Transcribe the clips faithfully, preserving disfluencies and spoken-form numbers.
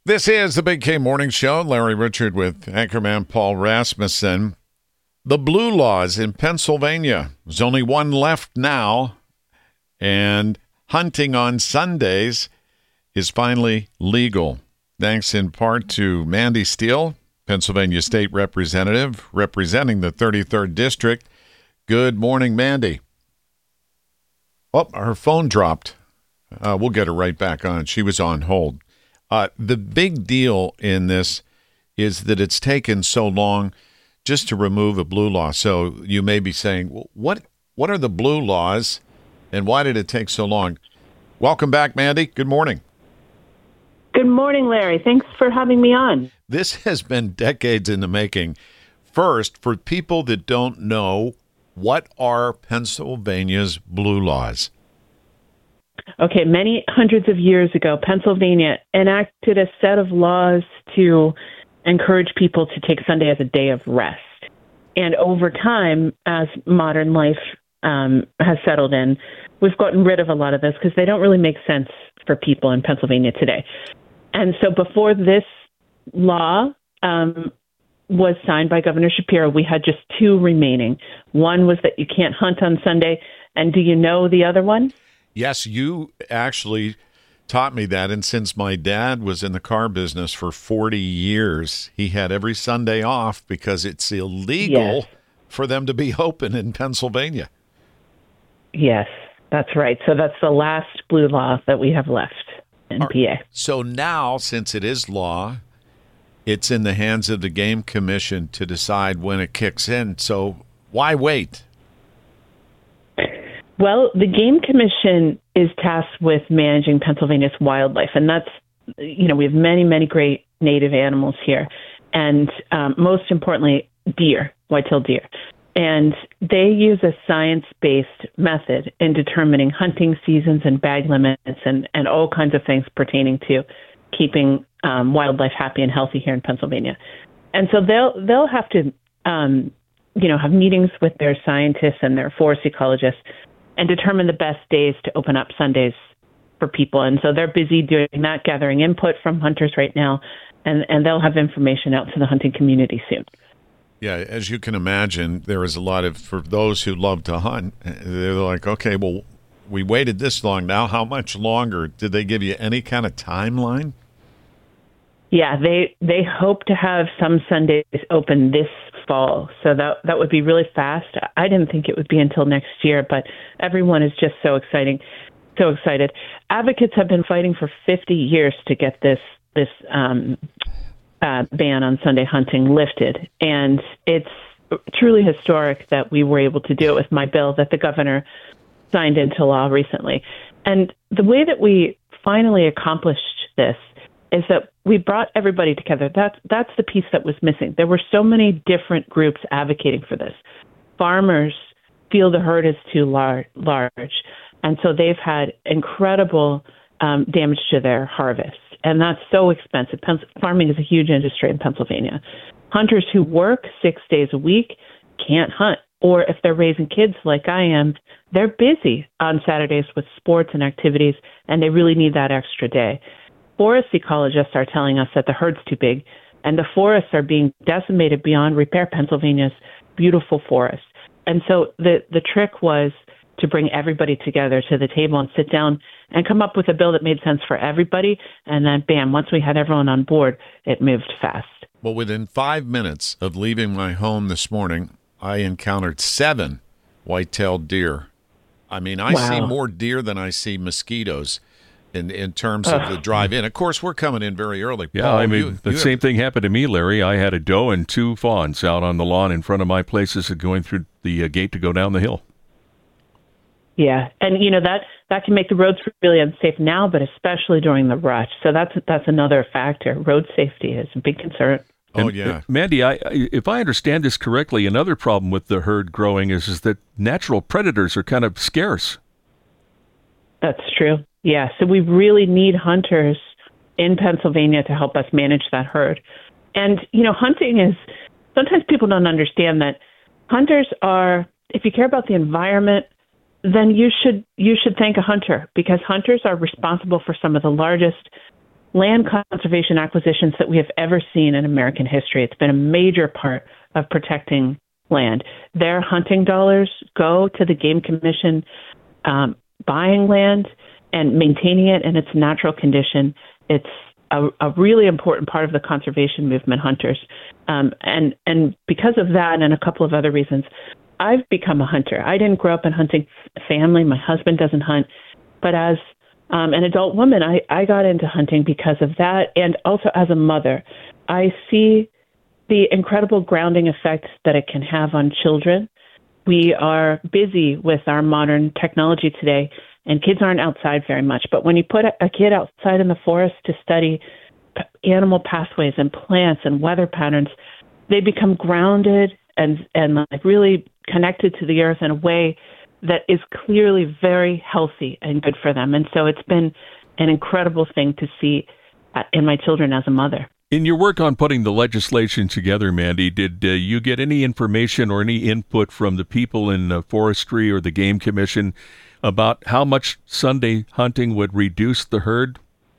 This is the Big K Morning Show. Larry Richard with anchorman Paul Rasmussen. The blue laws in Pennsylvania. There's only one left now, and hunting on Sundays is finally legal, thanks in part to Mandy Steele, Pennsylvania State Representative, representing the thirty-third District. Good morning, Mandy. Oh, her phone dropped. Uh, we'll get her right back on. She was on hold. Uh, the big deal in this is that it's taken so long just to remove a blue law. So you may be saying, well, what what are the blue laws and why did it take so long? Welcome back, Mandy. Good morning. Good morning, Larry. Thanks for having me on. This has been decades in the making. First, for people that don't know, what are Pennsylvania's blue laws? Okay, many hundreds of years ago, Pennsylvania enacted a set of laws to encourage people to take Sunday as a day of rest. And over time, as modern life um, has settled in, we've gotten rid of a lot of this because they don't really make sense for people in Pennsylvania today. And so before this law um, was signed by Governor Shapiro, we had just two remaining. One was that you can't hunt on Sunday. And do you know the other one? Yes, you actually taught me that. And since my dad was in the car business for forty years, he had every Sunday off because it's illegal Yes. for them to be open in Pennsylvania. Yes, that's right. So that's the last blue law that we have left in Are- P A. So now, since it is law, it's in the hands of the Game Commission to decide when it kicks in. So why wait? Well, the Game Commission is tasked with managing Pennsylvania's wildlife, and that's, you know, we have many, many great native animals here, and um, most importantly, deer, white-tailed deer. And they use a science-based method in determining hunting seasons and bag limits and, and all kinds of things pertaining to keeping um, wildlife happy and healthy here in Pennsylvania. And so they'll they'll have to, um, you know, have meetings with their scientists and their forest ecologists and determine the best days to open up Sundays for people. And so they're busy doing that, gathering input from hunters right now, and, and they'll have information out to the hunting community soon. Yeah, as you can imagine, there is a lot of, for those who love to hunt, they're like, okay, well, we waited this long. Now how much longer? Did they give you any kind of timeline? Yeah, they they hope to have some Sundays open this fall. So that that would be really fast. I didn't think it would be until next year, but everyone is just so exciting, so excited. Advocates have been fighting for fifty years to get this this um, uh, ban on Sunday hunting lifted, and it's truly historic that we were able to do it with my bill that the governor signed into law recently. And the way that we finally accomplished this is that we brought everybody together. That's that's the piece that was missing. There were so many different groups advocating for this. Farmers feel the herd is too lar- large, and so they've had incredible um, damage to their harvest, and that's so expensive. Pens- farming is a huge industry in Pennsylvania. Hunters who work six days a week can't hunt, or if they're raising kids like I am, they're busy on Saturdays with sports and activities, and they really need that extra day. Forest ecologists are telling us that the herd's too big, and the forests are being decimated beyond repair, Pennsylvania's beautiful forests. And so the, the trick was to bring everybody together to the table and sit down and come up with a bill that made sense for everybody. And then, bam, once we had everyone on board, it moved fast. Well, within five minutes of leaving my home this morning, I encountered seven white-tailed deer. I mean, I Wow. see more deer than I see mosquitoes. In, in terms of the drive in. Of course, we're coming in very early. Yeah, Paul, I mean, you- the you same have- thing happened to me, Larry. I had a doe and two fawns out on the lawn in front of my places going through the uh, gate to go down the hill. Yeah, and you know that that can make the roads really unsafe now, but especially during the rush. So that's that's another factor. Road safety is a big concern. Oh, And, yeah. uh, Mandy, I, I, if I understand this correctly, another problem with the herd growing is, is that natural predators are kind of scarce. That's true. Yeah, so we really need hunters in Pennsylvania to help us manage that herd. And, you know, hunting is, sometimes people don't understand that hunters are, if you care about the environment, then you should you should thank a hunter, because hunters are responsible for some of the largest land conservation acquisitions that we have ever seen in American history. It's been a major part of protecting land. Their hunting dollars go to the Game Commission um, buying land and maintaining it in its natural condition. It's a, a really important part of the conservation movement, hunters. Um, and, and because of that and a couple of other reasons, I've become a hunter. I didn't grow up in hunting family. My husband doesn't hunt. But as um, an adult woman, I, I got into hunting because of that. And also as a mother, I see the incredible grounding effect that it can have on children. We are busy with our modern technology today, and kids aren't outside very much. But when you put a, a kid outside in the forest to study p- animal pathways and plants and weather patterns, they become grounded and, and like really connected to the earth in a way that is clearly very healthy and good for them. And so it's been an incredible thing to see in my children as a mother. In your work on putting the legislation together, Mandy, did uh, you get any information or any input from the people in uh, forestry or the Game Commission about how much Sunday hunting would reduce the herd?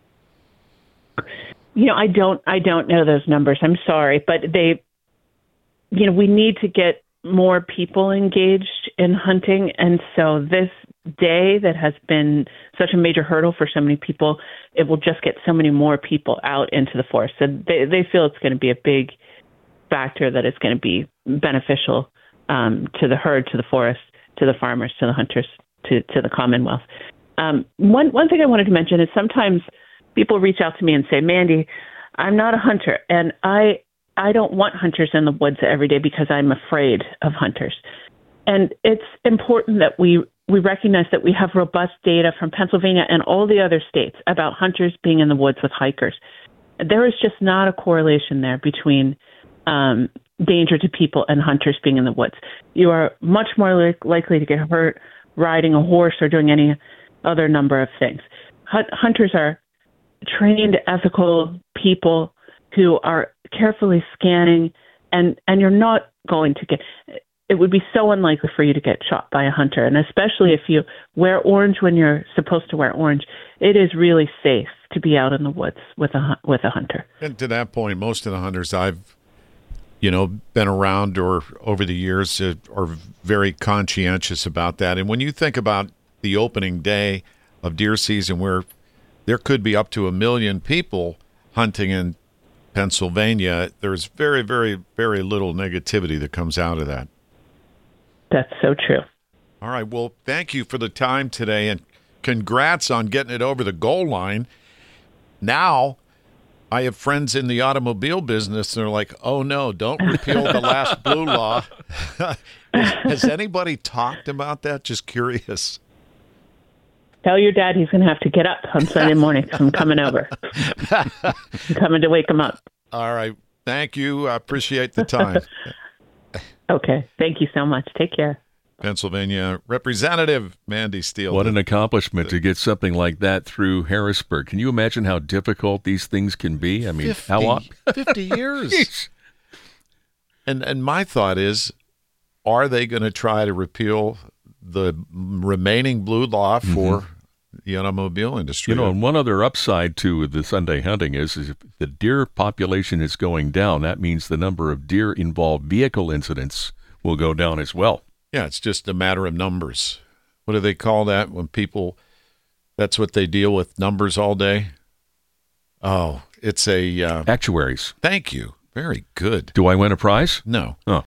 You know, I don't, I don't know those numbers. I'm sorry, but they, you know, we need to get more people engaged in hunting. And so this day that has been such a major hurdle for so many people, it will just get so many more people out into the forest. So they, they feel it's going to be a big factor that is going to be beneficial um, to the herd, to the forest, to the farmers, to the hunters, to, to the Commonwealth. Um, one, one thing I wanted to mention is sometimes people reach out to me and say, Mandy, I'm not a hunter, and I I don't want hunters in the woods every day because I'm afraid of hunters. And it's important that we, we recognize that we have robust data from Pennsylvania and all the other states about hunters being in the woods with hikers. There is just not a correlation there between um, danger to people and hunters being in the woods. You are much more li- likely to get hurt riding a horse or doing any other number of things. Hunt- hunters are trained, ethical people who are carefully scanning, and, and you're not going to get, it would be so unlikely for you to get shot by a hunter. And especially if you wear orange when you're supposed to wear orange, it is really safe to be out in the woods with a, with a hunter. And to that point, most of the hunters I've, you know, been around or over the years uh, are very conscientious about that. And when you think about the opening day of deer season where there could be up to a million people hunting in Pennsylvania, there's very, very, very little negativity that comes out of that. That's so true. All right. Well, thank you for the time today, and congrats on getting it over the goal line. Now, I have friends in the automobile business, and they're like, oh, no, don't repeal the last blue law. Has anybody talked about that? Just curious. Tell your dad he's going to have to get up on Sunday morning because I'm coming over. I'm coming to wake him up. All right. Thank you. I appreciate the time. Okay. Thank you so much. Take care. Pennsylvania Representative Mandy Steele. What an accomplishment to get something like that through Harrisburg. Can you imagine how difficult these things can be? I mean, fifty, how long? fifty years. and and my thought is, are they going to try to repeal the remaining blue law for mm-hmm. the automobile industry? You know, and one other upside to the Sunday hunting is, is if the deer population is going down, that means the number of deer-involved vehicle incidents will go down as well. Yeah, it's just a matter of numbers. What do they call that when people, that's what they deal with, numbers all day? Oh, it's a... Uh, Actuaries. Thank you. Very good. Do I win a prize? No. Oh.